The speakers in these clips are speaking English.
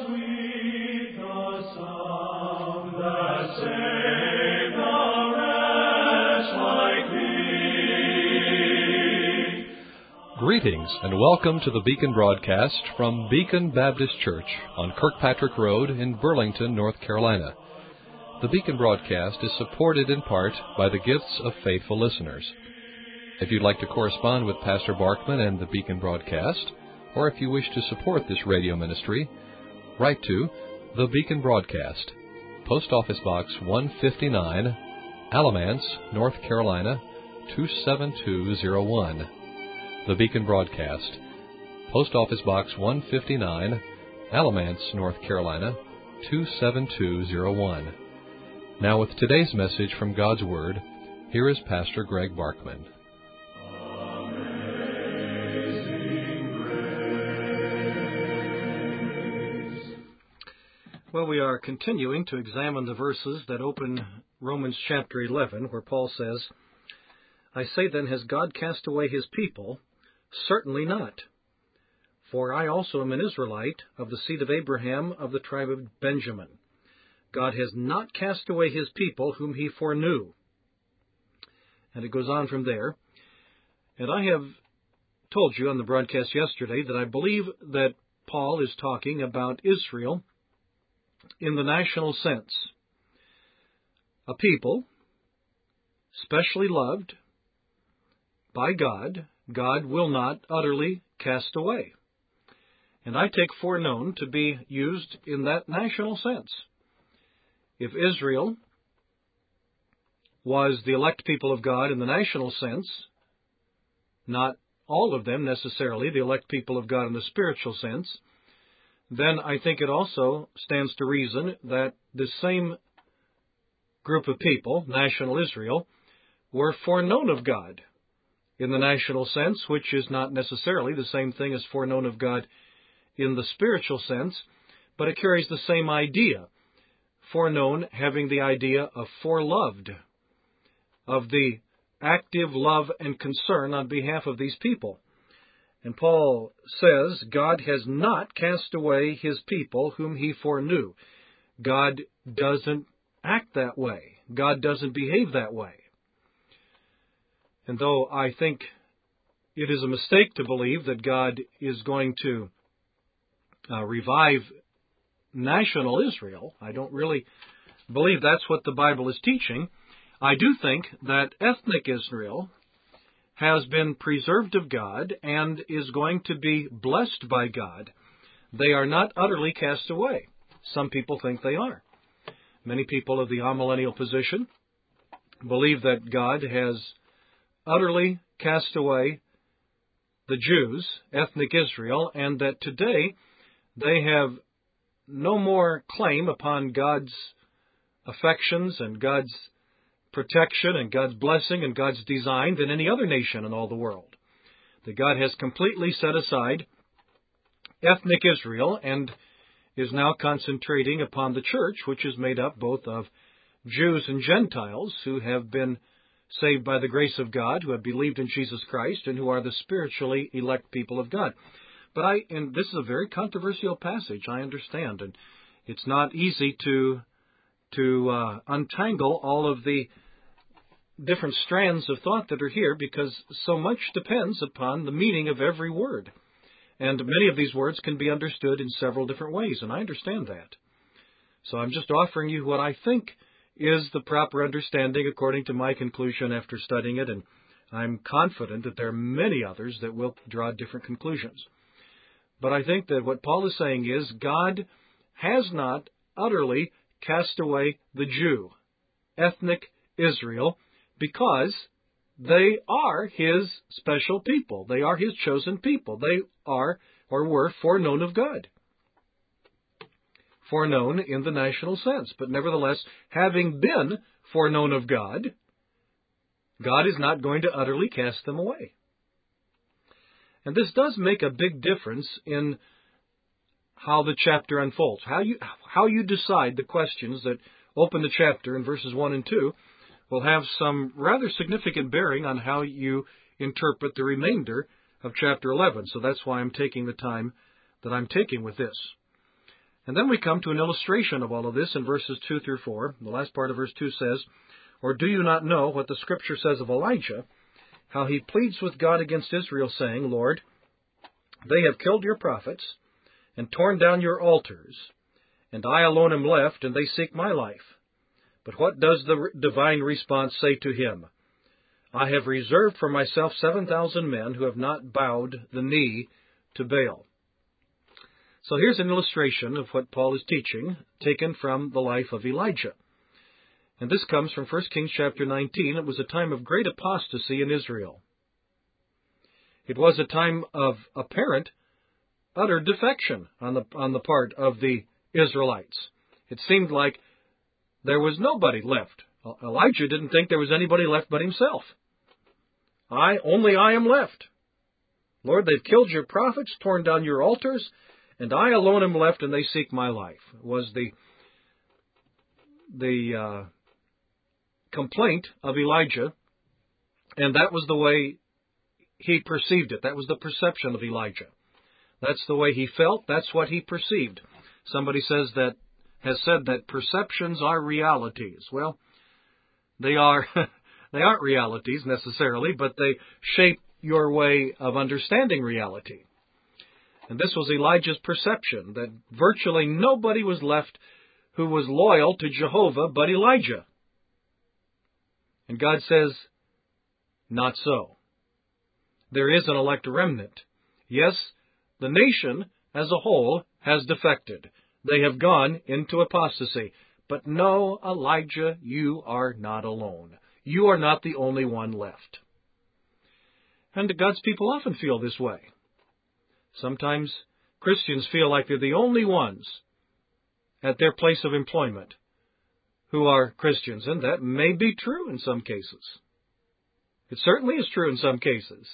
sweet the sound that saved a wretch like me. Greetings and welcome to the Beacon broadcast from Beacon Baptist Church on Kirkpatrick Road in Burlington, North Carolina. The Beacon broadcast is supported in part by the gifts of faithful listeners. If you'd like to correspond with Pastor Barkman and the Beacon broadcast, or if you wish to support this radio ministry, write to The Beacon Broadcast, Post Office Box 159, Alamance, North Carolina, 27201. The Beacon Broadcast, Post Office Box 159, Alamance, North Carolina, 27201. Now with today's message from God's Word, here is Pastor Greg Barkman. Well, we are continuing to examine the verses that open Romans chapter 11, where Paul says, I say then, has God cast away his people? Certainly not. For I also am an Israelite, of the seed of Abraham, of the tribe of Benjamin. God has not cast away his people whom he foreknew. And it goes on from there. And I have told you on the broadcast yesterday that I believe that Paul is talking about Israel in the national sense. A people specially loved by God, God will not utterly cast away. And I take foreknown to be used in that national sense. If Israel was the elect people of God in the national sense, not all of them necessarily the elect people of God in the spiritual sense, then I think it also stands to reason that the same group of people, national Israel, were foreknown of God in the national sense, which is not necessarily the same thing as foreknown of God in the spiritual sense, but it carries the same idea. Foreknown having the idea of foreloved, of the active love and concern on behalf of these people. And Paul says, God has not cast away his people whom he foreknew. God doesn't act that way. God doesn't behave that way. And though I think it is a mistake to believe that God is going to revive national Israel, I don't really believe that's what the Bible is teaching. I do think that ethnic Israel has been preserved of God and is going to be blessed by God. They are not utterly cast away. Some people think they are. Many people of the amillennial position believe that God has utterly cast away the Jews, ethnic Israel, and that today they have no more claim upon God's affections and God's protection and God's blessing and God's design than any other nation in all the world. That God has completely set aside ethnic Israel and is now concentrating upon the church, which is made up both of Jews and Gentiles who have been saved by the grace of God, who have believed in Jesus Christ, and who are the spiritually elect people of God. And this is a very controversial passage, I understand, and it's not easy to untangle all of the different strands of thought that are here, because so much depends upon the meaning of every word. And many of these words can be understood in several different ways, and I understand that. So I'm just offering you what I think is the proper understanding according to my conclusion after studying it, and I'm confident that there are many others that will draw different conclusions. But I think that what Paul is saying is God has not utterly cast away the Jew, ethnic Israel, because they are his special people. They are his chosen people. They are or were foreknown of God. Foreknown in the national sense. But nevertheless, having been foreknown of God, God is not going to utterly cast them away. And this does make a big difference in how the chapter unfolds. How you decide the questions that open the chapter in verses 1 and 2 will have some rather significant bearing on how you interpret the remainder of chapter 11. So that's why I'm taking the time that I'm taking with this. And then we come to an illustration of all of this in verses 2 through 4. The last part of verse 2 says, "Or do you not know what the Scripture says of Elijah, how he pleads with God against Israel, saying, Lord, they have killed your prophets and torn down your altars, and I alone am left, and they seek my life. But what does the divine response say to him? I have reserved for myself 7,000 men who have not bowed the knee to Baal." So here's an illustration of what Paul is teaching, taken from the life of Elijah. And this comes from 1 Kings chapter 19. It was a time of great apostasy in Israel. It was a time of apparent, utter defection on the part of the Israelites. It seemed like there was nobody left. Elijah didn't think there was anybody left but himself. Only I am left. Lord, they've killed your prophets, torn down your altars, and I alone am left, and they seek my life, was the complaint of Elijah, and that was the way he perceived it. That was the perception of Elijah. That's the way he felt. That's what he perceived. Somebody has said that perceptions are realities. Well, they are. They aren't realities necessarily, but they shape your way of understanding reality. And this was Elijah's perception, that virtually nobody was left who was loyal to Jehovah but Elijah. And God says, not so. There is an elect remnant. Yes, the nation as a whole has defected. They have gone into apostasy. But no, Elijah, you are not alone. You are not the only one left. And God's people often feel this way. Sometimes Christians feel like they're the only ones at their place of employment who are Christians, and that may be true in some cases. It certainly is true in some cases.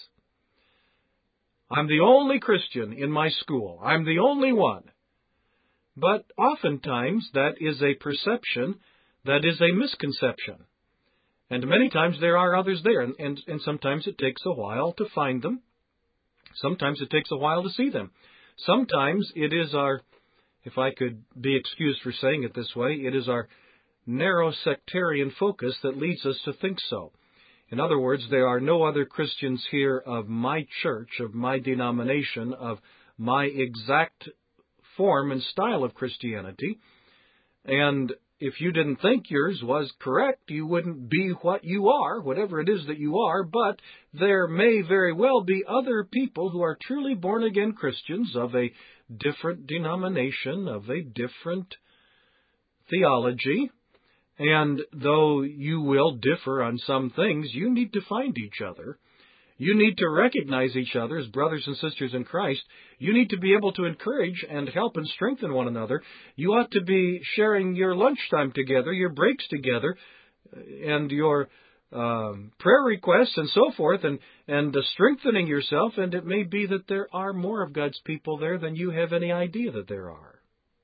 I'm the only Christian in my school. I'm the only one. But oftentimes that is a perception, that is a misconception. And many times there are others there, and sometimes it takes a while to find them. Sometimes it takes a while to see them. Sometimes it is our, if I could be excused for saying it this way, it is our narrow sectarian focus that leads us to think so. In other words, there are no other Christians here of my church, of my denomination, of my exact form and style of Christianity, and if you didn't think yours was correct, you wouldn't be what you are, whatever it is that you are, but there may very well be other people who are truly born-again Christians of a different denomination, of a different theology, and though you will differ on some things, you need to find each other. You need to recognize each other as brothers and sisters in Christ. You need to be able to encourage and help and strengthen one another. You ought to be sharing your lunchtime together, your breaks together, and your prayer requests and so forth, and strengthening yourself. And it may be that there are more of God's people there than you have any idea that there are.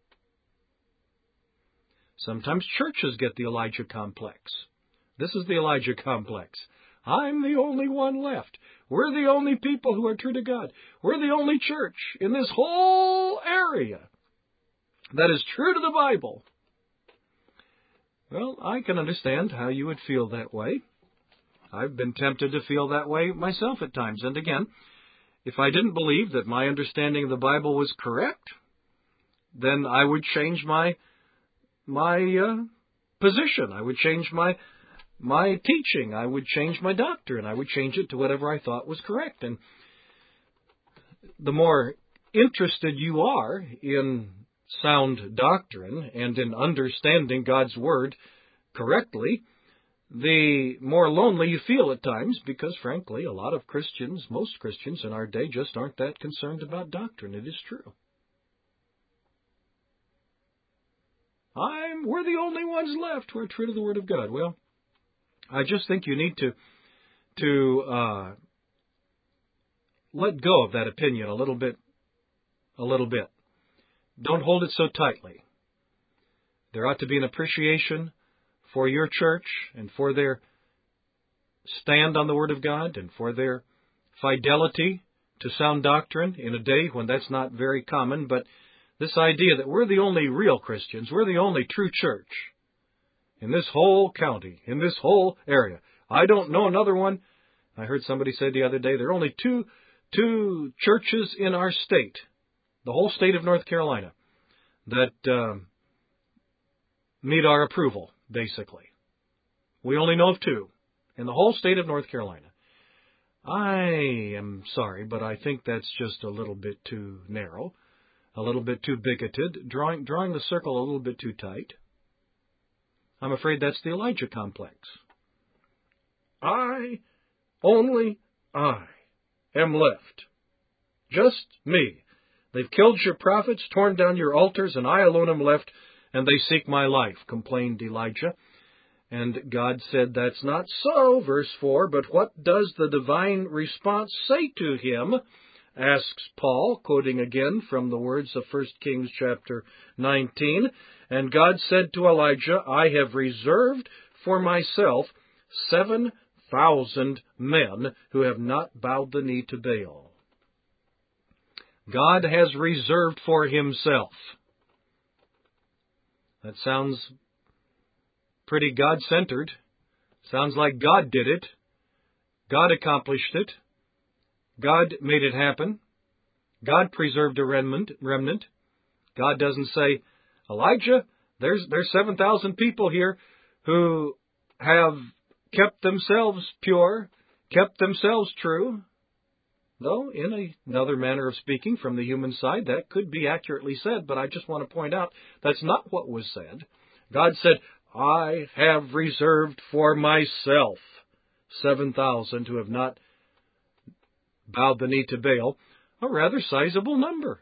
Sometimes churches get the Elijah complex. This is the Elijah complex. I'm the only one left. We're the only people who are true to God. We're the only church in this whole area that is true to the Bible. Well, I can understand how you would feel that way. I've been tempted to feel that way myself at times. And again, if I didn't believe that my understanding of the Bible was correct, then I would change my position. I would change my teaching. I would change my doctrine. I would change it to whatever I thought was correct. And the more interested you are in sound doctrine and in understanding God's Word correctly, the more lonely you feel at times, because frankly, a lot of Christians, most Christians in our day, just aren't that concerned about doctrine. It is true. We're the only ones left who are true to the Word of God. Well, I just think you need to let go of that opinion a little bit. Don't hold it so tightly. There ought to be an appreciation for your church and for their stand on the Word of God and for their fidelity to sound doctrine in a day when that's not very common, but This idea that we're the only real Christians, we're the only true church in this whole county, in this whole area. I don't know another one. I heard somebody say the other day, there are only two churches in our state, the whole state of North Carolina, that meet our approval, basically. We only know of two in the whole state of North Carolina. I am sorry, but I think that's just a little bit too narrow, a little bit too bigoted, drawing the circle a little bit too tight. I'm afraid that's the Elijah complex. Only I am left. Just me. They've killed your prophets, torn down your altars, and I alone am left, and they seek my life, complained Elijah. And God said, that's not so, verse 4, but what does the divine response say to him? Asks Paul, quoting again from the words of 1 Kings chapter 19. And God said to Elijah, I have reserved for myself 7,000 men who have not bowed the knee to Baal. God has reserved for himself. That sounds pretty God-centered. Sounds like God did it. God accomplished it. God made it happen. God preserved a remnant. God doesn't say, Elijah, there's 7,000 people here who have kept themselves pure, kept themselves true. Though, in another manner of speaking from the human side, that could be accurately said, but I just want to point out that's not what was said. God said, I have reserved for myself 7,000 who have not bowed the knee to Baal, a rather sizable number.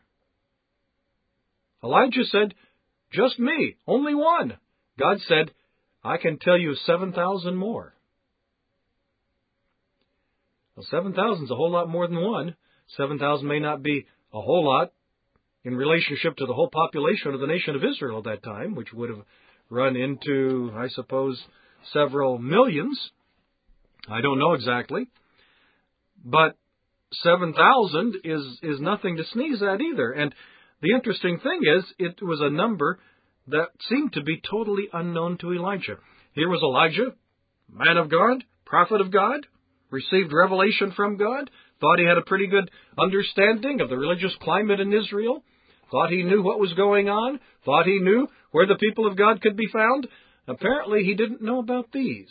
Elijah said, just me, only one. God said, I can tell you 7,000 more. Well, 7,000 is a whole lot more than one. 7,000 may not be a whole lot in relationship to the whole population of the nation of Israel at that time, which would have run into, I suppose, several millions. I don't know exactly. But 7,000 is nothing to sneeze at either. And the interesting thing is, it was a number that seemed to be totally unknown to Elijah. Here was Elijah, man of God, prophet of God, received revelation from God, thought he had a pretty good understanding of the religious climate in Israel, thought he knew what was going on, thought he knew where the people of God could be found. Apparently he didn't know about these.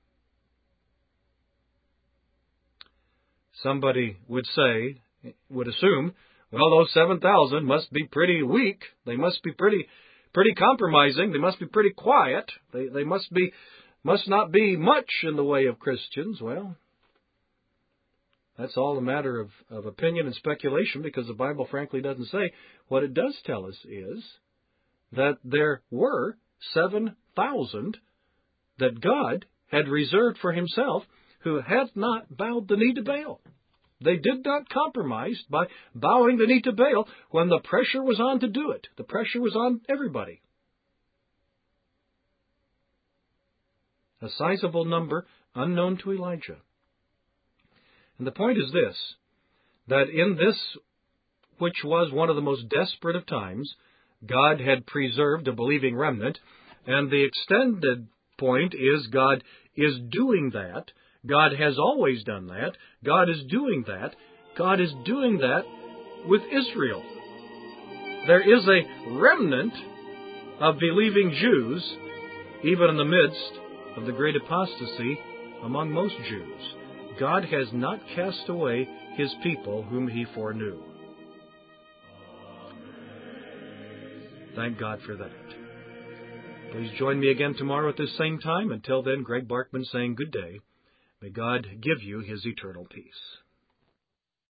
Somebody would assume, well, those 7,000 must be pretty weak. They must be pretty compromising. They must be pretty quiet. They must not be much in the way of Christians. Well, that's all a matter of opinion and speculation, because the Bible frankly doesn't say. What it does tell us is that there were 7,000 that God had reserved for himself who had not bowed the knee to Baal. They did not compromise by bowing the knee to Baal when the pressure was on to do it. The pressure was on everybody. A sizable number unknown to Elijah. And the point is this, that in this, which was one of the most desperate of times, God had preserved a believing remnant, and the extended point is God is doing that. God has always done that. God is doing that. God is doing that with Israel. There is a remnant of believing Jews, even in the midst of the great apostasy among most Jews. God has not cast away his people whom he foreknew. Thank God for that. Please join me again tomorrow at this same time. Until then, Greg Barkman saying good day. May God give you his eternal peace.